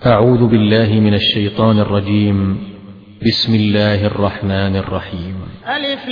أعوذ بالله من الشيطان الرجيم. بسم الله الرحمن الرحيم. ألف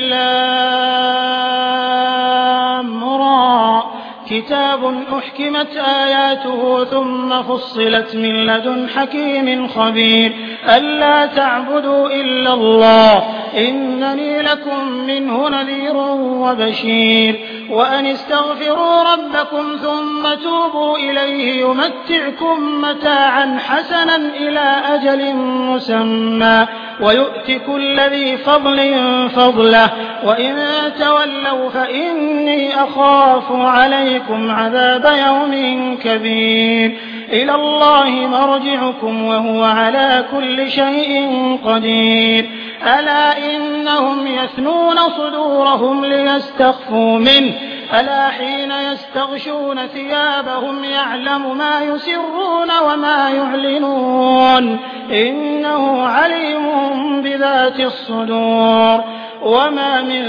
لام را كتاب أحكمت آياته ثم فصلت من لدن حكيم خبير ألا تعبدوا إلا الله إنني لكم منه نذير وبشير وأن استغفروا ربكم ثم توبوا إليه يمتعكم متاعا حسنا إلى أجل مسمى ويؤت كل ذي فضل فضله وإن تولوا فإني أخاف عليكم عذاب يوم كبير إلى الله مرجعكم وهو على كل شيء قدير ألا إنهم يثنون صدورهم ليستخفوا منه ألا حين يستغشون ثيابهم يعلم ما يسرون وما يعلنون إنه عليم بذات الصدور وما من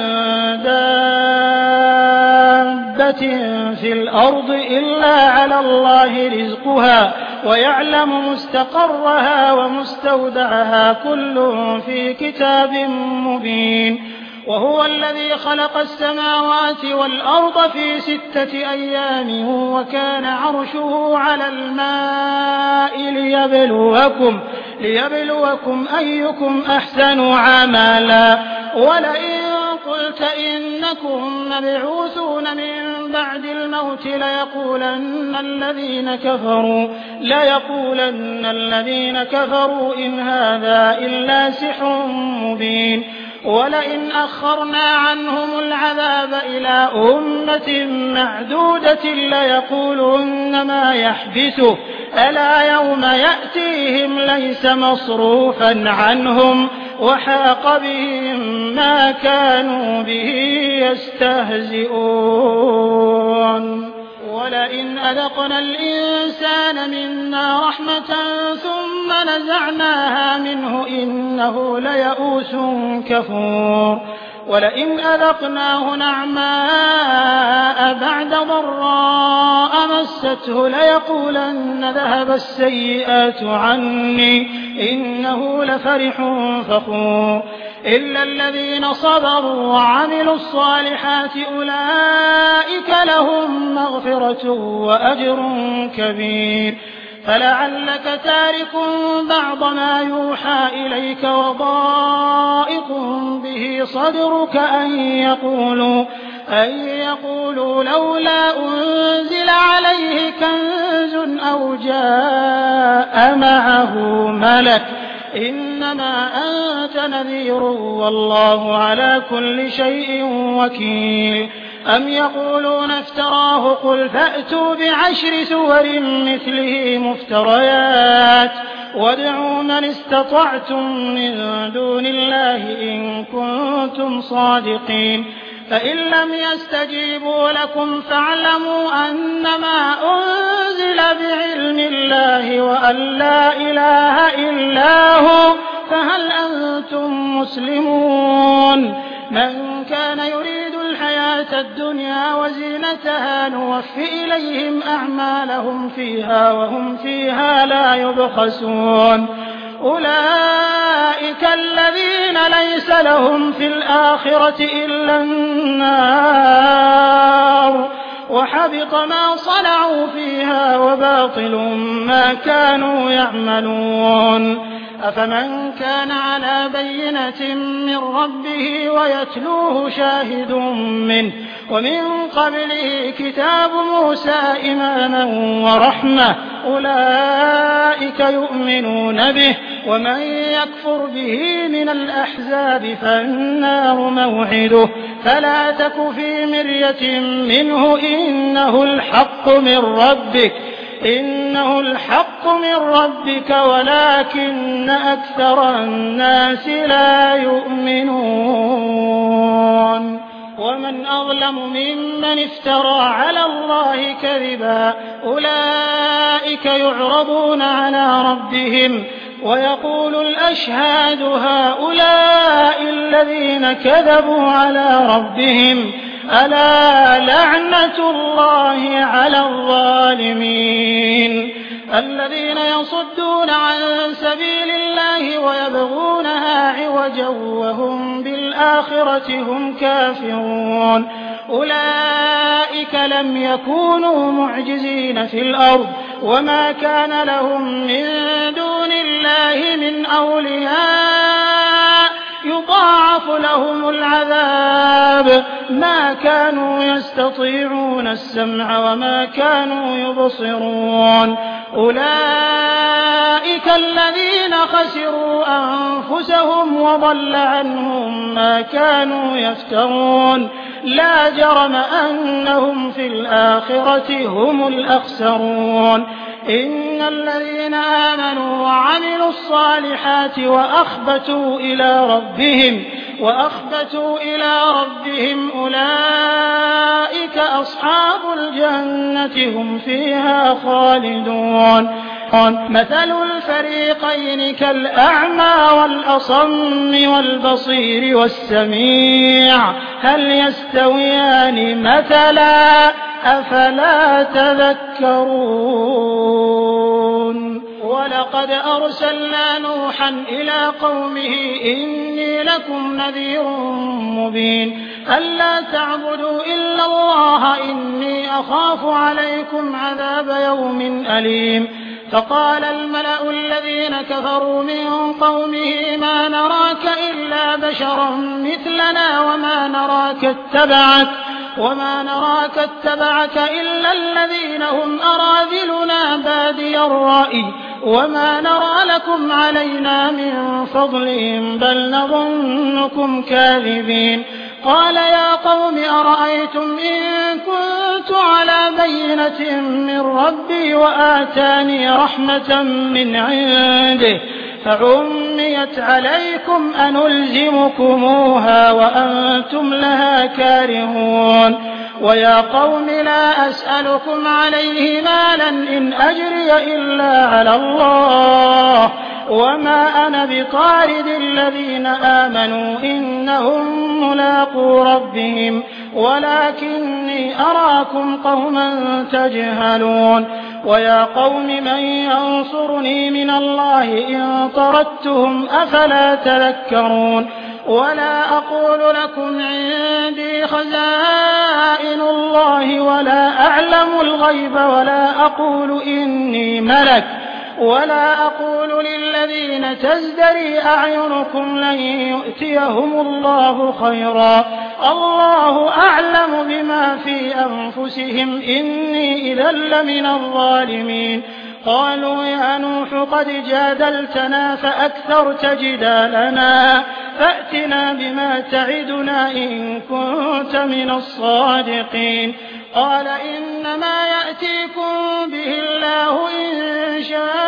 دابة في الأرض إلا على الله رزقها ويعلم مستقرها ومستودعها كل في كتاب مبين وهو الذي خلق السماوات والأرض في 6 أيام وكان عرشه على الماء ليبلوكم أيكم أحسن عملا ولئن قلت إنكم مبعوثون من بعد الموت ليقولن الذين كفروا إن هذا إلا سحر مبين ولئن أخرنا عنهم العذاب إلى أمة معدودة ليقولن ما يحبسه ألا يوم يأتيهم ليس مصروفا عنهم وحاق بهم ما كانوا به يستهزئون ولئن أذقنا الإنسان منا رحمة ثم نزعناها منه إنه ليئوس كفور ولئن أذقناه نعماء بعد ضراء مسته ليقولن ذهب السيئات عني إنه لفرح فخور إلا الذين صبروا وعملوا الصالحات أولئك لهم مغفرة وأجر كبير فلعلك تارك بعض ما يوحى إليك وضائق به صدرك أن يقولوا لولا أنزل عليه كنز أو جاء معه ملك إنما أنت نذير والله على كل شيء وكيل أم يقولون افتراه قل فأتوا ب10 سور مثله مفتريات وادعوا من استطعتم من دون الله إن كنتم صادقين فإن لم يستجيبوا لكم فاعلموا أنما أنزل بعلم الله وأن لا إله إلا هو فهل أنتم مسلمون من كان يريد الحياة الدنيا وزينتها نوفي إليهم أعمالهم فيها وهم فيها لا يبخسون أولئك الذين ليس لهم في الآخرة إلا النار وحبط ما صنعوا فيها وباطل ما كانوا يعملون أفمن كان على بينة من ربه ويتلوه شاهد منه ومن قبله كتاب موسى إماما ورحمة أولئك يؤمنون به ومن يكفر به من الأحزاب فالنار موعده فلا تك في مرية منه إنه الحق من ربك ولكن أكثر الناس لا يؤمنون ومن أظلم ممن افترى على الله كذبا أولئك يعرضون على ربهم ويقول الأشهاد هؤلاء الذين كذبوا على ربهم ألا لعنة الله على الظالمين الذين يصدون عن سبيل الله ويبغونها عوجا وهم بالآخرة هم كافرون أولئك لم يكونوا معجزين في الأرض وما كان لهم من دون الله من أولياء يضاعف لهم العذاب ما كانوا يستطيعون السمع وما كانوا يبصرون أولئك الذين خسروا أنفسهم وضل عنهم ما كانوا يفترون لا جرم أنهم في الآخرة هم الأخسرون إن الذين آمنوا وعملوا الصالحات وأخبتوا إلى ربهم أولئك أصحاب الجنة هم فيها خالدون مثل الفريقين كالأعمى والأصم والبصير والسميع هل يستويان مثلا أفلا تذكرون ولقد أرسلنا نوحا إلى قومه إني لكم نذير مبين ألا تعبدوا إلا الله إني أخاف عليكم عذاب يوم أليم فقال الملأ الذين كفروا من قومه ما نراك إلا بشرا مثلنا وما نراك اتبعك إلا الذين هم أراذلنا بادي الرأي وما نرى لكم علينا من فضل بل نظنكم كاذبين قال يا قوم أرأيتم إن كنت على بينة من ربي وآتاني رحمة من عنده فعميت عليكم أنلزمكموها وأنتم لها كارهون ويا قوم لا أسألكم عليه مالا إن أجري إلا على الله وما أنا بطارد الذين آمنوا إنهم ملاقو ربهم ولكني أراكم قوما تجهلون ويا قوم من ينصرني من الله إن طردتهم أفلا تذكرون ولا أقول لكم عندي خزائن الله ولا أعلم الغيب ولا أقول إني ملك ولا أقول للذين تزدري أعينكم لن يؤتيهم الله خيرا الله أعلم بما في أنفسهم إني إذا لمن الظالمين قالوا يا نوح قد جادلتنا فأكثرت جدالنا فأتنا بما تعدنا إن كنت من الصادقين قال إنما يأتيكم به الله إن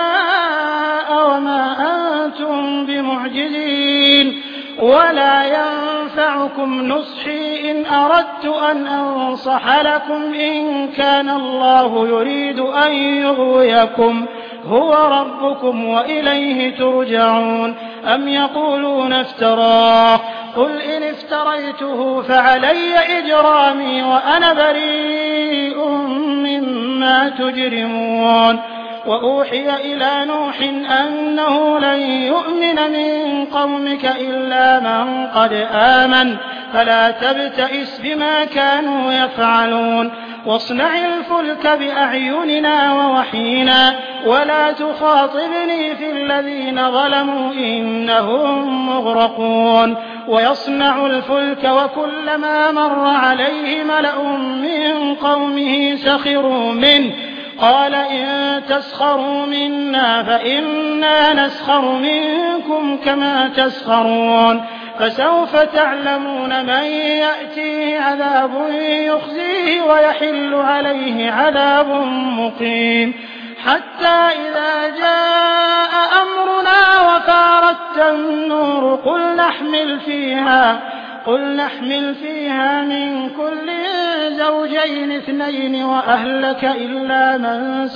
شاء وما أنتم بمعجزين ولا ينفعكم نصحي إن أردت أن أنصح لكم إن كان الله يريد أن يغويكم هو ربكم وإليه ترجعون أم يقولون افتراه قل إن افتريته فعلي إجرامي وأنا بريء مما تجرمون وأوحي إلى نوح أنه لن يؤمن من قومك إلا من قد آمن فلا تبتئس بما كانوا يفعلون واصنع الفلك بأعيننا ووحينا ولا تخاطبني في الذين ظلموا إنهم مغرقون ويصنع الفلك وكلما مر عليه ملأ من قومه سخروا منه قال إن تسخروا منا فإنا نسخر منكم كما تسخرون فسوف تعلمون من يأتيه عذاب يخزيه ويحل عليه عذاب مقيم حتى إذا جاء أمرنا وفارت النور قل نحمل فيها من كل زوجين اثنين وأهلك إلا من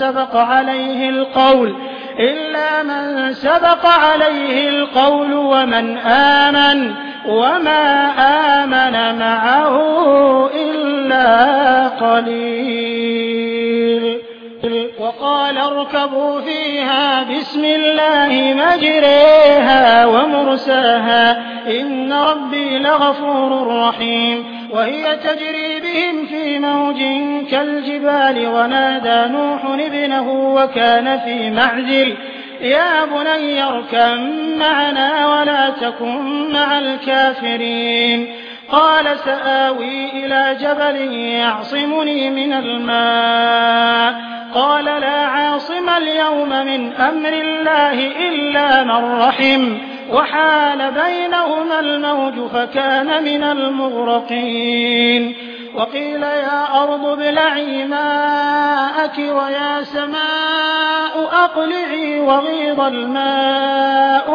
سبق عليه القول ومن آمن وما آمن معه إلا قليل وقال اركبوا فيها بسم الله مجريها ومرساها إن ربي لغفور رحيم وهي تجري بهم في موج كالجبال ونادى نوح ابنه وكان في معزل يا بني اركب معنا ولا تكن مع الكافرين قال سآوي إلى جبل يعصمني من الماء قال لا عاصم اليوم من أمر الله إلا من رحم وحال بينهما الموج فكان من المغرقين وقيل يا أرض ابلعي ماءك ويا سماء أقلعي وغيض الماء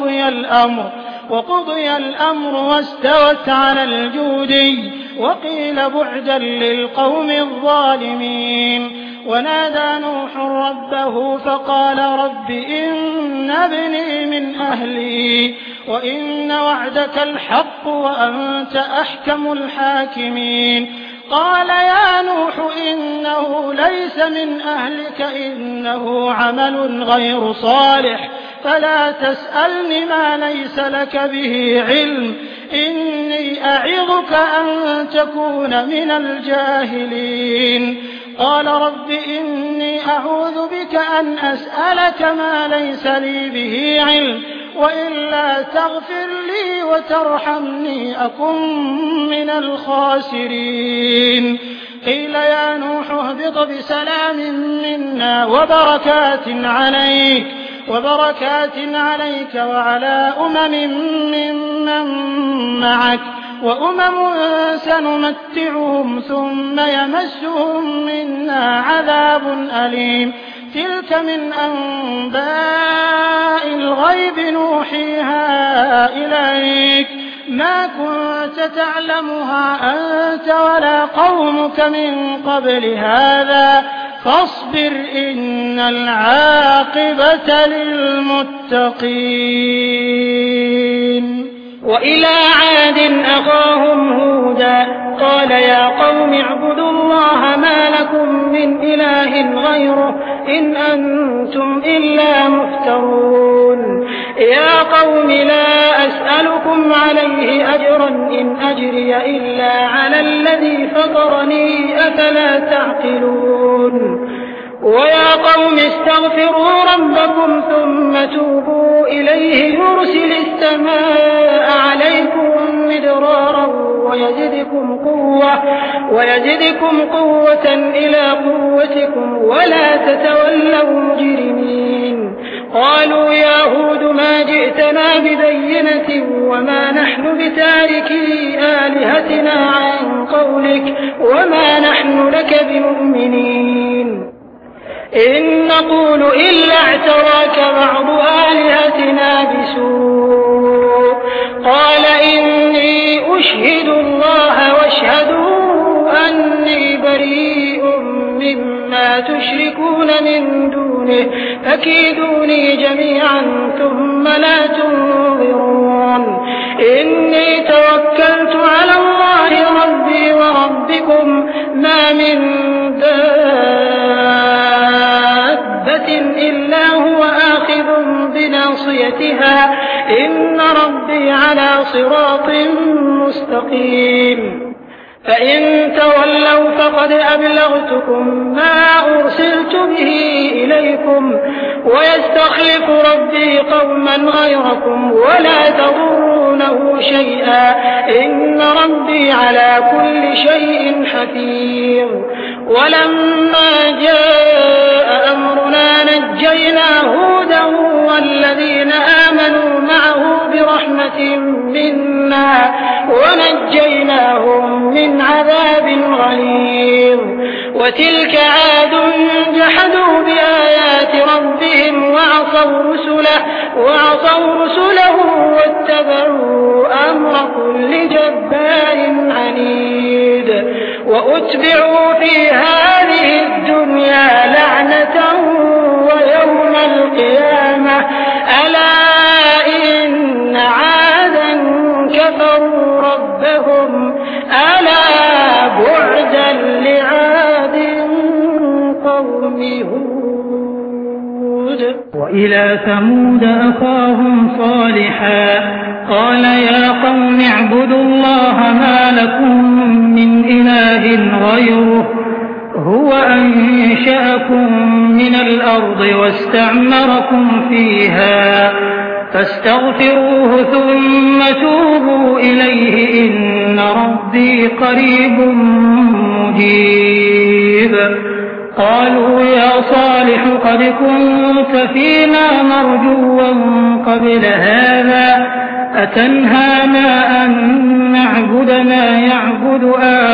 وقضي الأمر واستوت على الجودي وقيل بعدا للقوم الظالمين ونادى نوح ربه فقال رب إن ابني من أهلي وإن وعدك الحق وأنت أحكم الحاكمين قال يا نوح إنه ليس من أهلك إنه عمل غير صالح فلا تسألني ما ليس لك به علم إني أعظك أن تكون من الجاهلين قال رب إني أعوذ بك أن أسألك ما ليس لي به علم وإلا تغفر لي وترحمني أكن من الخاسرين قيل يا نوح اهبط بسلام منا وبركات عليك وعلى ممن معك وأمم سنمتعهم ثم يمسهم منا عذاب أليم تلك من أنباء الغيب نوحيها إليك ما كنت تعلمها أنت ولا قومك من قبل هذا فاصبر إن العاقبة للمتقين وإلى عاد أخاهم هودا قال يا قوم اعبدوا الله ما لكم من إله غيره إن أنتم إلا مفترون يا قوم لا أسألكم عليه أجرا إن أجري إلا على الذي فطرني أفلا تعقلون ويا قوم استغفروا ربكم ثم توبوا إليه يرسل السماء عليكم مدرارا ويزدكم قوة إلى قوتكم ولا تتولوا مجرمين قالوا يا هود ما جئتنا ببينة وما نحن بتاركي آلهتنا عن قولك وما نحن لك بمؤمنين إن نقول إلا اعتراك بعض آلهتنا بسوء قال إني أشهد الله واشهدوا أني بريء مما تشركون من دونه فكيدوني جميعا ثم لا تنظرون إني توكلت على الله ربي وربكم ما من دابة إلا هو آخذ بناصيتها إن ربي على صراط مستقيم فإن تولوا فقد أبلغتكم ما أرسلت به إليكم ويستخلف ربي قوما غيركم ولا تضرونه شيئا إن ربي على كل شيء حفيظ ولما جاء أمرنا نجينا هودا والذين آمنوا معه برحمة منا ونجيناهم من عذاب غليظ وتلك عاد جحدوا بآيات ربهم وعصوا رسله واتبعوا أمر كل جبار عنيد وأتبعوا في هذه الدنيا لعنة ويوم القيامة ألا إن عادا كفروا ربهم ألا بعدا لعاد قوم هود إلى ثمود أخاهم صالحا قال يا قوم اعبدوا الله ما لكم من إله غيره هو أنشأكم من الأرض واستعمركم فيها فاستغفروه ثم توبوا إليه إن ربي قريب مجيب قالوا يا صالح قد كنت فينا مرجوا قبل هذا أتنهانا أن نعبد ما يعبد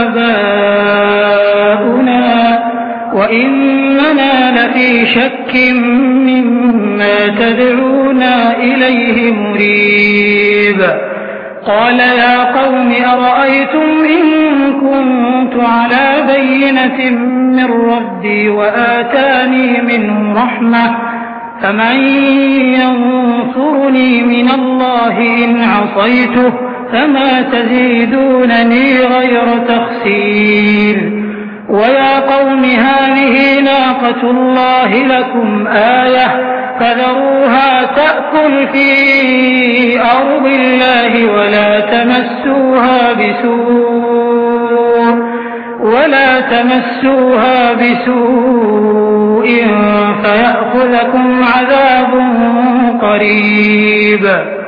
آباؤنا وإننا لفي شك مما تدعونا إليه مريب قال يا قوم أرأيتم إن كنت على بينة من ربي وآتاني منه رحمة فمن ينصرني من الله إن عصيته فما تزيدونني غير تخسير ويا قوم هذه ناقة الله لكم آية فذروها تأكل في أرض الله ولا تمسوها بسوء فيأخذكم عذاب قريب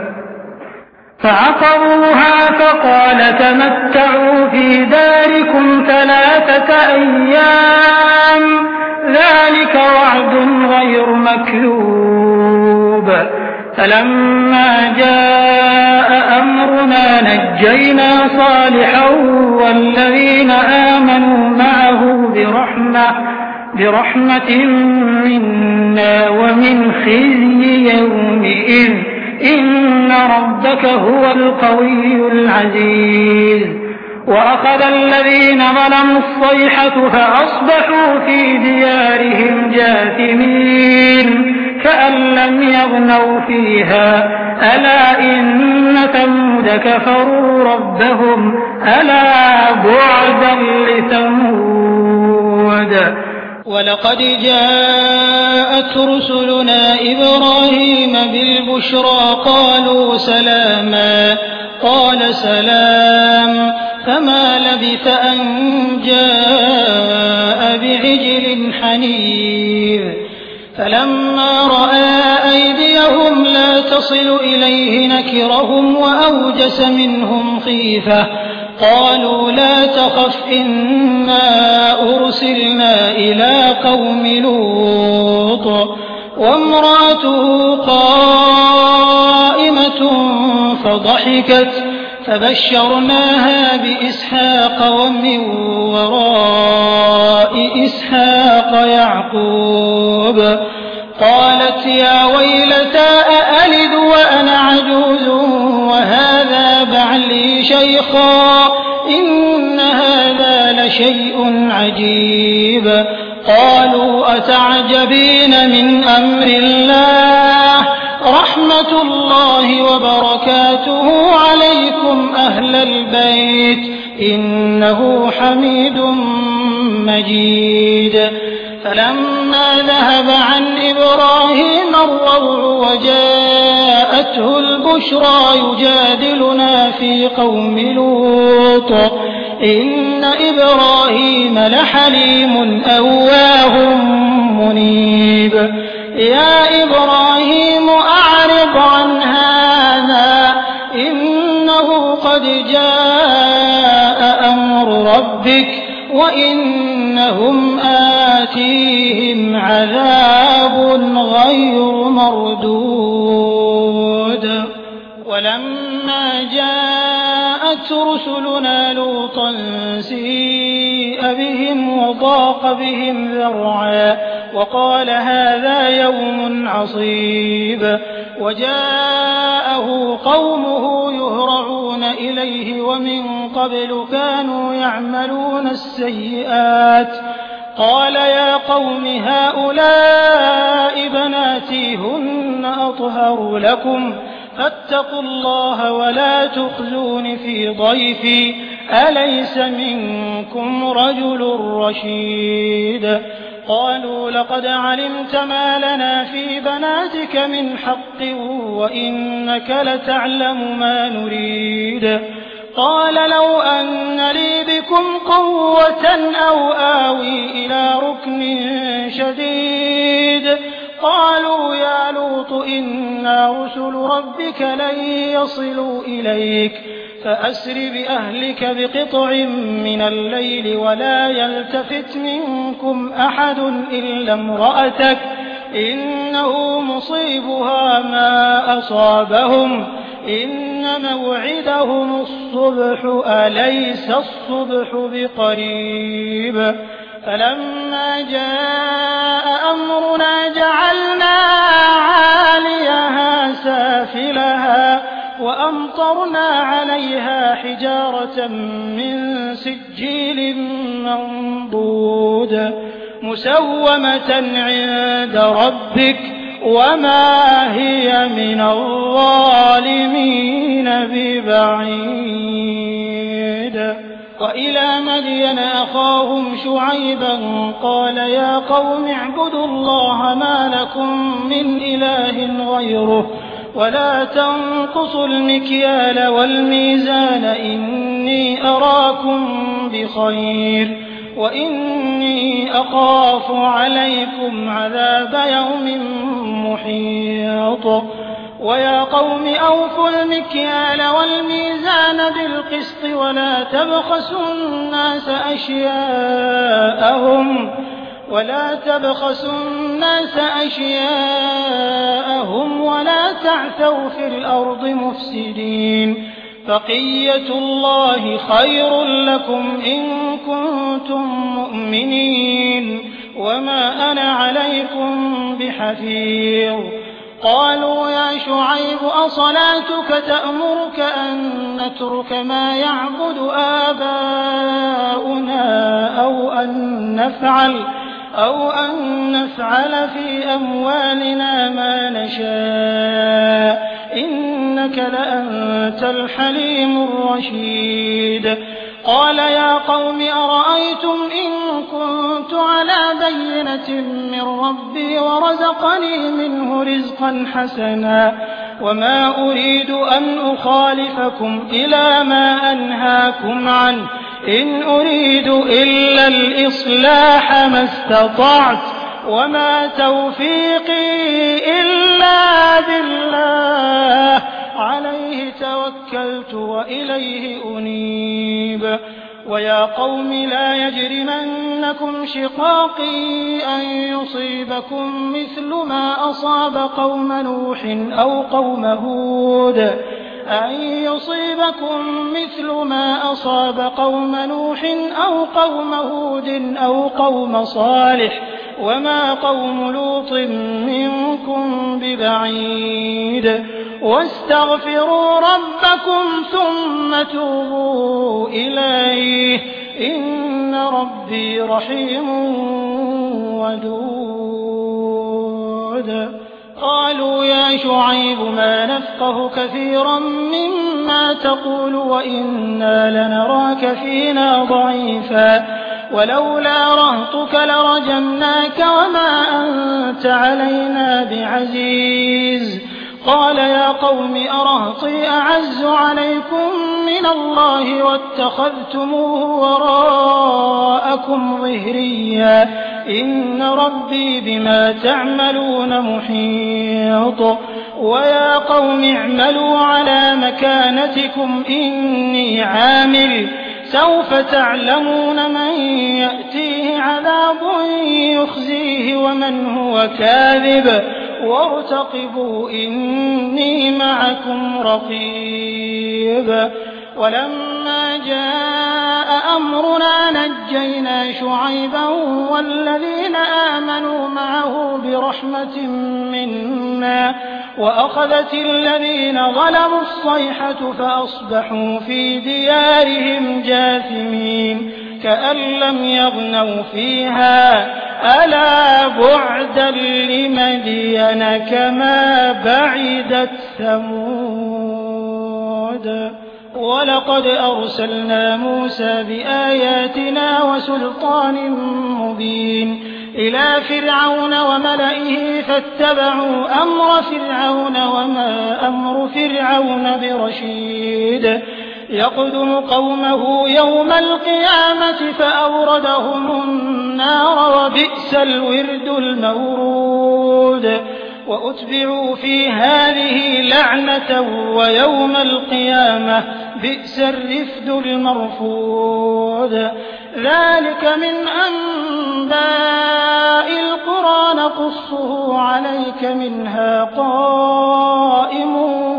فعقروها فقال تمتعوا في داركم 3 أيام ذلك وعد غير مكذوب فلما جاء أمرنا نجينا صالحا والذين آمنوا معه برحمة منا ومن خزي يومئذ إن ربك هو القوي العزيز وأخذ الذين ظلموا الصيحة فأصبحوا في ديارهم جاثمين كأن لم يغنوا فيها ألا إن ثمود كفروا ربهم ألا بعدا لثمود ولقد جاءت رسلنا إبراهيم بالبشرى قالوا سلاما قال سلام فما لبث أن جاء بعجل حنيذ فلما رأى أيديهم لا تصل إليه نكرهم وأوجس منهم خيفة قالوا لا تخف إنا أرسلنا إلى قوم لوط وامرأته قائمة فضحكت فبشرناها بإسحاق ومن وراء إسحاق يعقوب قالت يا ويلتى أألد وأنا عجوز وهذا بعلي شيخا إن هذا لشيء عجيب قالوا أتعجبين من أمر الله رحمة الله وبركاته عليكم أهل البيت إنه حميد مجيد فلما ذهب عن إبراهيم الروع وجاءته البشرى يجادلنا في قوم لوط إن إبراهيم لحليم أواه منيب يا إبراهيم أعرض عن هذا إنه قد جاء أمر ربك وإنهم آتيهم عذاب غير مردود ولما جاءت رسلنا لوطا سيء بهم وضاق بهم ذرعا وقال هذا يوم عصيب وجاءه قومه يهرعون إليه ومن قبل كانوا يعملون السيئات قال يا قوم هؤلاء بناتي هن أطهر لكم فاتقوا الله ولا تخزون في ضيفي أليس منكم رجل رشيد قالوا لقد علمت ما لنا في بناتك من حق وإنك لتعلم ما نريد. قال لو أن لي بكم قوة أو آوي إلى ركن شديد. قالوا يا لوط إنا رسل ربك لن يصلوا إليك فأسر بأهلك بقطع من الليل ولا يلتفت منكم أحد إلا امرأتك إنه مصيبها ما أصابهم إن موعدهم الصبح أليس الصبح بقريب. فلما جاء أمرنا جعلنا عاليها سافلها وأمطرنا عليها حجارة من سجيل منضود مسومة عند ربك وما هي من الظالمين ببعيد. وإلى مدين أخاهم شعيبا قال يا قوم اعبدوا الله ما لكم من إله غيره ولا تنقصوا المكيال والميزان إني أراكم بخير وإني أخاف عليكم عذاب يوم محيط. ويا قوم أوفوا المكيال والميزان بالقسط ولا تبخسوا الناس أشياءهم ولا تعثوا في الأرض مفسدين. بقية الله خير لكم إن كنتم مؤمنين وما أنا عليكم بحفيظ. قالوا يا شعيب أصلاتك تأمرك أن نترك ما يعبد آباؤنا أو أن نفعل في أموالنا ما نشاء إنك لأنت الحليم الرشيد. قال يا قوم أرأيتم إن كنت على بينة من ربي ورزقني منه رزقا حسنا وما أريد أن أخالفكم إلى ما أنهاكم عنه إن أريد إلا الإصلاح ما استطعت وما توفيقي إلا بالله عليه توكلت وإليه أنيب. ويا قوم لا يجرمنكم شقاقي أن يصيبكم مثل ما أصاب قوم نوح أو قوم هود أو قوم صالح وما قوم لوط منكم ببعيد. واستغفروا ربكم ثم توبوا إليه إن ربي رحيم ودود. قالوا يا شعيب ما نفقه كثيرا مما تقول وإنا لنراك فينا ضعيفا ولولا رهطك لرجمناك وما أنت علينا بعزيز. قال يا قوم أرهطي أعز عليكم من الله واتخذتموه وراءكم ظهريا إن ربي بما تعملون محيط. ويا قوم اعملوا على مكانتكم إني عامل سوف تعلمون من يأتيه عذاب يخزيه ومن هو كاذب وارتقبوا إني معكم رقيب. ولما جاء أمرنا نجينا شعيبا والذين آمنوا معه برحمة منا وأخذت الذين ظلموا الصيحة فأصبحوا في ديارهم جاثمين كأن لم يغنوا فيها ألا بعدا لمدين كما بعدت ثمود. ولقد أرسلنا موسى بآياتنا وسلطان مبين إلى فرعون وملئه فاتبعوا أمر فرعون وما أمر فرعون برشيد يقدم قومه يوم القيامة فأوردهم النار وبئس الورد المورود وأتبعوا في هذه لعنة ويوم القيامة بئس الرفد المرفود ذلك من أنباء القرى نقصه عليك منها قائم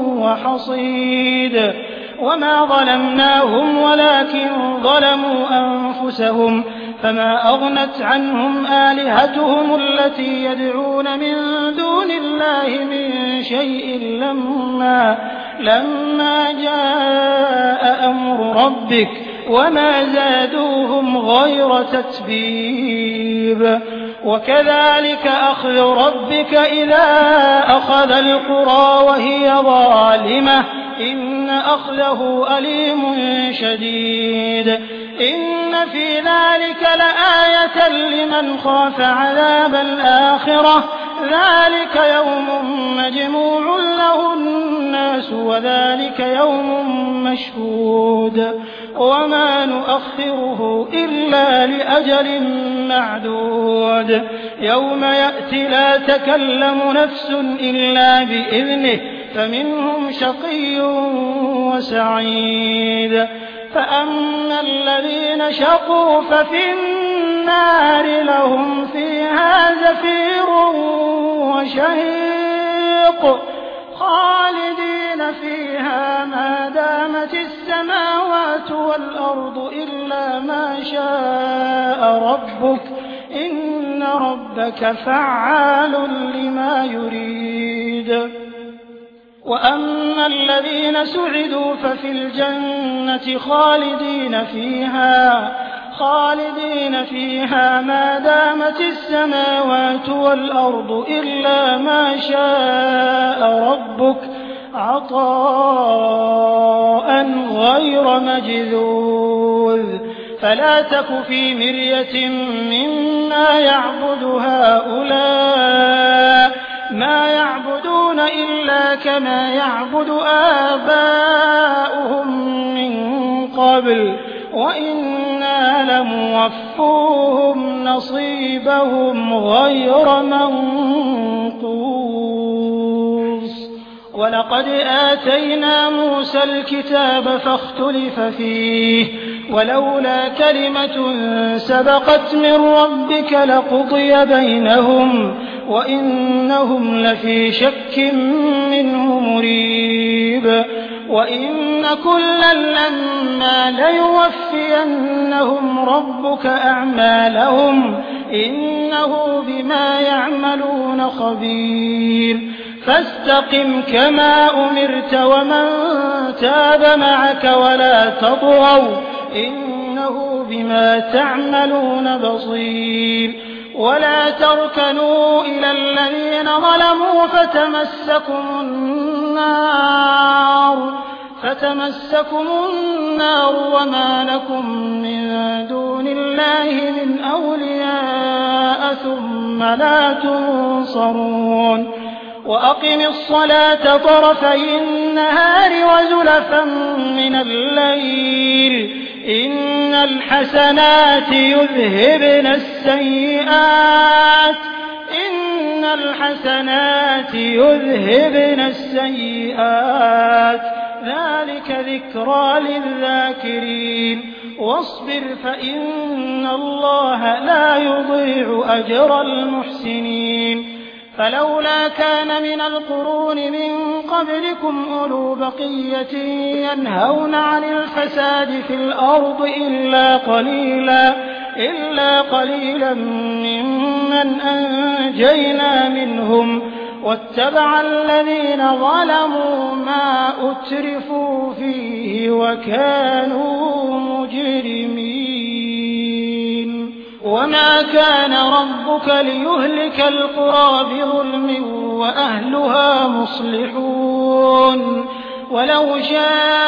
وحصيد وما ظلمناهم ولكن ظلموا أنفسهم فما أغنت عنهم آلهتهم التي يدعون من دون الله من شيء لما جاء أمر ربك وما زادوهم غير تتبيب وكذلك أخذ ربك إذا أخذ القرى وهي ظالمة إن أخذه أليم شديد إن في ذلك لآية لمن خاف عذاب الآخرة ذلك يوم مجموع له الناس وذلك يوم مشهود وما نؤخره إلا لأجل معدود يوم يأتي لا تكلم نفس إلا بإذنه فمنهم شقي وسعيد فأما الذين شقوا ففي النار لهم فيها زفير وشهيق خالدين فيها ما دامت السماوات والأرض إلا ما شاء ربك إن ربك فعال لما يريد وأما الذين سعدوا ففي الجنة خالدين فيها ما دامت السماوات والأرض إلا ما شاء ربك عطاء غير مجذوذ فلا تك في مرية مما يعبد هؤلاء ما يعبدون إلا كما يعبد آباؤهم من قبل وإنا لموفوهم نصيبهم غير منقوص ولقد آتينا موسى الكتاب فاختلف فيه ولولا كلمة سبقت من ربك لقضي بينهم وإنهم لفي شك منه مريب وإن كلا لما ليوفينهم ربك أعمالهم إنه بما يعملون خبير فاستقم كما أمرت ومن تاب معك ولا تطغوا إنه بما تعملون بصير ولا تركنوا إلى الذين ظلموا فتمسكم النار وما لكم من دون الله من أولياء ثم لا تنصرون وأقم الصلاة طرفي النهار وزلفا من الليل إن الحسنات يذهبن السيئات ذلك ذكرى للذاكرين واصبر فإن الله لا يضيع أجر المحسنين فلولا كان من القرون من قبلكم أولو بقية ينهون عن الفساد في الأرض إلا قليلا ممن أنجينا منهم واتبع الذين ظلموا ما أترفوا فيه وكانوا مجرمين وما كان ربك ليهلك القرى بظلم وأهلها مصلحون ولو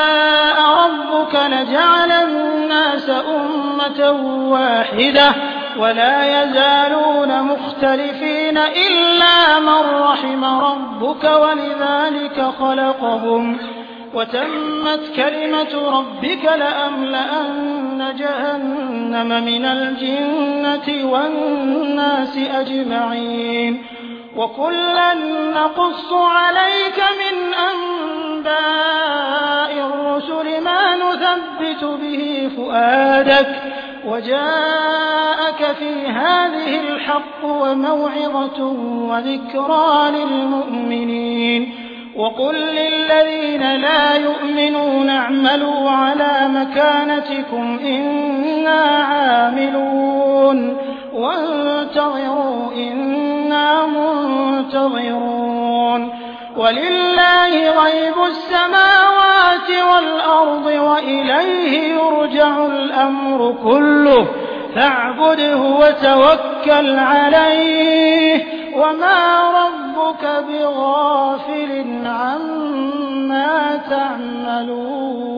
شاء ربك لجعل الناس أمة واحدة ولا يزالون مختلفين إلا من رحم ربك ولذلك خلقهم وتمت كلمة ربك لأملأن جهنم من الجنة والناس أجمعين وكلا نقص عليك من أنباء الرسل ما نثبت به فؤادك وجاءك في هذه الحق وموعظة وذكرى للمؤمنين وقل للذين لا يؤمنون اعملوا على مكانتكم إنا عاملون وانتظروا إنا منتظرون ولله غيب السماوات والأرض وإليه يرجع الأمر كله فاعبده وتوكل عليه وما ربك بغافل عما تعملون